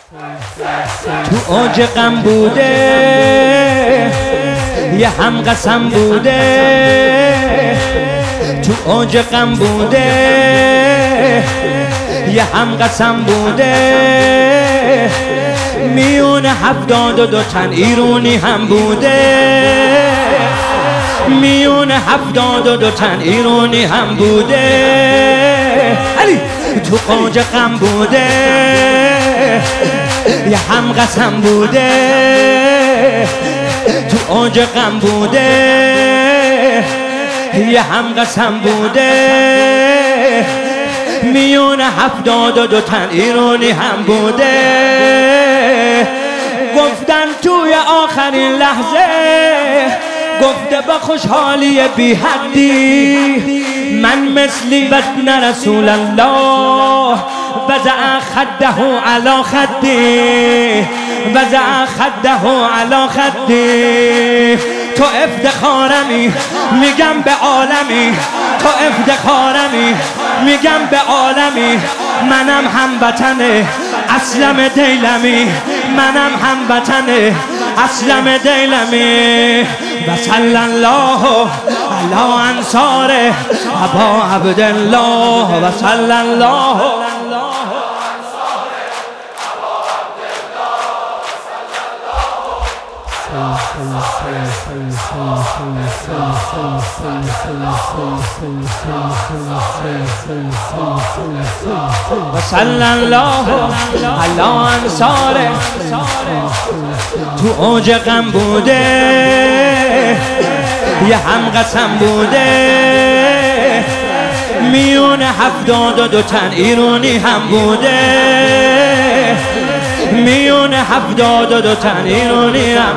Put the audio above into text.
تو اوج غم بوده، یه هم قسم بوده. تو اوج غم بوده، یه هم قسم بوده. میون 72 تن ایرونی هم بوده، میون 72 تن ایرونی هم بوده. علی تو اوج غم بوده، یه هم قسم بوده. تو اوج غم بوده، یه هم قسم بوده. میون 72 تن ایرانی هم بوده. گفتن توی آخرین لحظه، گفته با خوشحالی بی حدی، من مثلی بدن رسول الله وضع خده علی خدی، وضع خده علی خدی. تو افتخارمی میگم به عالمی، تو افتخارمی میگم به عالمی. منم هموطن اسلم دیلمی، منم هموطن اسلم دیلمی. و صلی الله علی انصار ابا عبدالله، و صلی الله وصلی الله علی انصار. تو اوج غم بوده، یه هم قسم بوده. میون 72 تن ایرانی هم بوده، میون 72 تن ایرانی هم